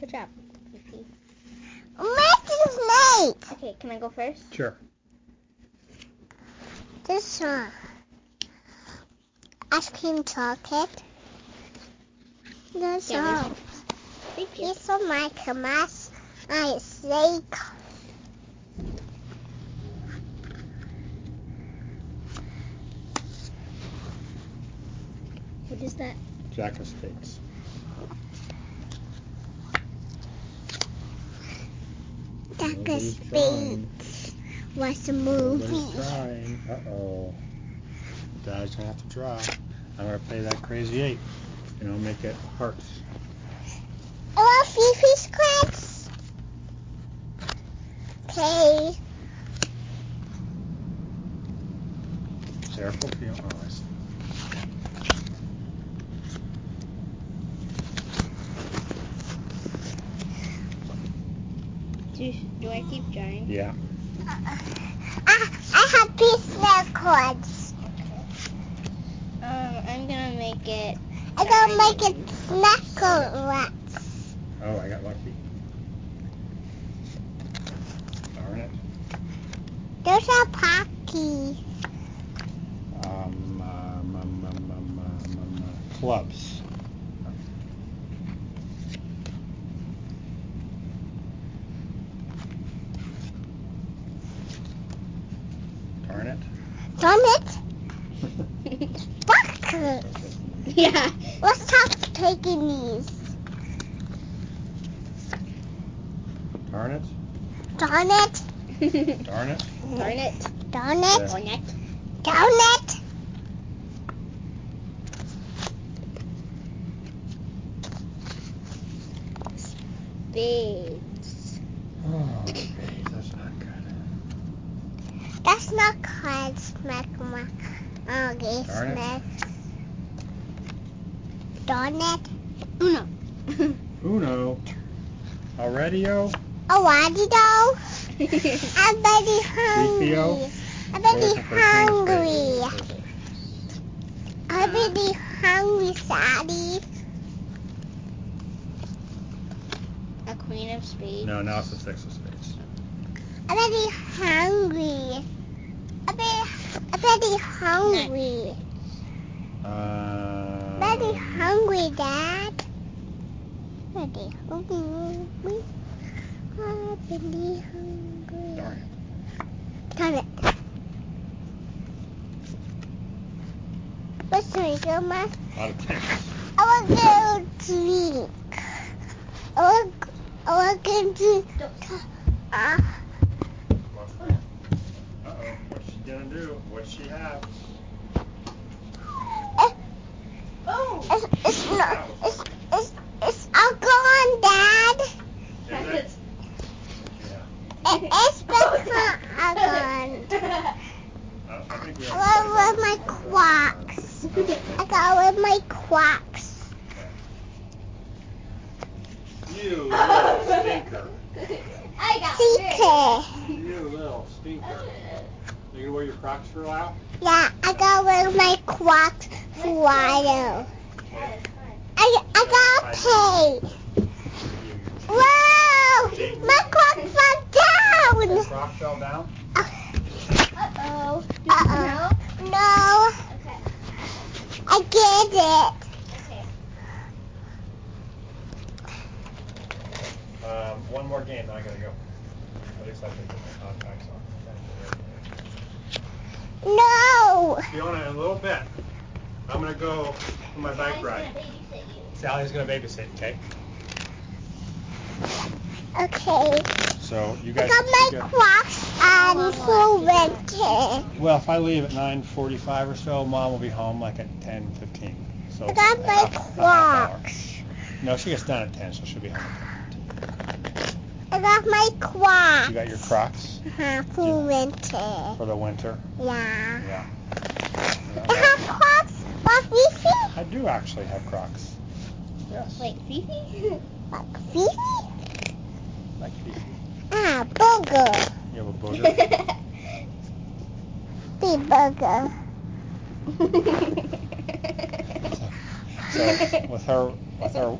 Good job, Fifi. Making snake. Okay, can I go first? Sure. This one. Ice cream chocolate. This Yeah, one. Thank you. This one my Christmas. My snake. What is that? Jack of Spades. Jack of Nobody's trying. Spades was a Nobody's movie. trying. Uh-oh. Dad's gonna have to draw. I'm gonna play that crazy 8. And I'll make it hearts. Oh, Fifi's cards. Okay. Careful, Fiona. Oh, I see. Do I keep drawing? Yeah. I have these snack cards. I'm gonna make it. I'm gonna make it diamonds. snack cards. Oh, I got lucky. Darn it. Those are Pocky. Clubs. Darn it. Darn it. Fuck. Yeah. Let's stop taking these. Darn it. Darn it. Darn it. Darn it. Darn Yeah. it. Darn it. Darn it. Spades. Oh, okay, that's not good. That's not cards, Mac. Okay, Darn it. Smith. Darn it. Uno. Uno. Already-o? Oh, why did though? I'm very Fifi-o? hungry. I'm very hungry. I'm very hungry, Sadie. A queen of spades. No, now it's the 6 of spades. I'm very hungry. I'm very hungry. Very hungry, Dad. Very hungry. I'm very hungry. Darn it. Darn it. What's my grandma? Out of 10. I want to go drink. I want to drink. Uh-oh. What's she gonna do? What's she have? It's not. It's all gone, Dad. Is it? Yeah. It's become all gone. I think we I got with my quacks. I got with my quacks. You little stinker. Seeker. You little stinker. You gonna wear your Crocs for a while? Yeah, I got with my quacks for a while. I got paid. Whoa! My crocs fell down. Your Crocs fell down? Uh-oh. No. Okay. I get it. Okay. One more game, then I gotta go. At least I can put my contacts on. No. Fiona, in a little bit, I'm gonna go for my bike ride. Sally's gonna babysit, okay? Okay. So you I guys got my crocs on for winter. Well, if I leave at 9:45 or so, Mom will be home like at 10:15. So I got a my half hour. crocs. No, she gets done at 10, so she'll be home at I got my 10. crocs. You got your Crocs For winter. for the winter? Yeah. Yeah. I have crocs for Fifi. I do actually have Crocs. Yes. Like Fifi? Like Fifi? Like Fifi. Ah, burger. You have a booger? Big burger. So with her